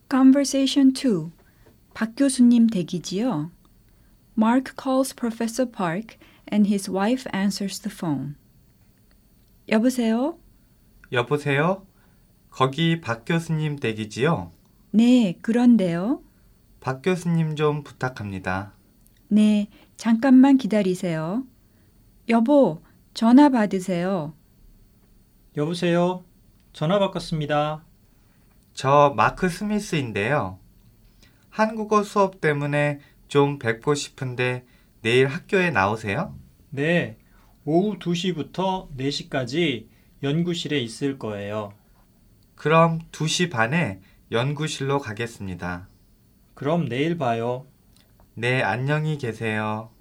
Conversation 2. 박 교수님 댁이지요? Mark calls Professor Park and his wife answers the phone. 여보세요? 여보세요? 거기 박 교수님 댁이지요? 네, 그런데요. 박 교수님 좀 부탁합니다. 네, 잠깐만 기다리세요. 여보, 전화 받으세요. 여보세요? 전화 바꿨습니다. 저 마크 스미스인데요. 한국어 수업 때문에 좀 뵙고 싶은데 내일 학교에 나오세요? 네, 오후 2시부터 4시까지 연구실에 있을 거예요. 그럼 2시 반에 연구실로 가겠습니다. 그럼 내일 봐요. 네, 안녕히 계세요.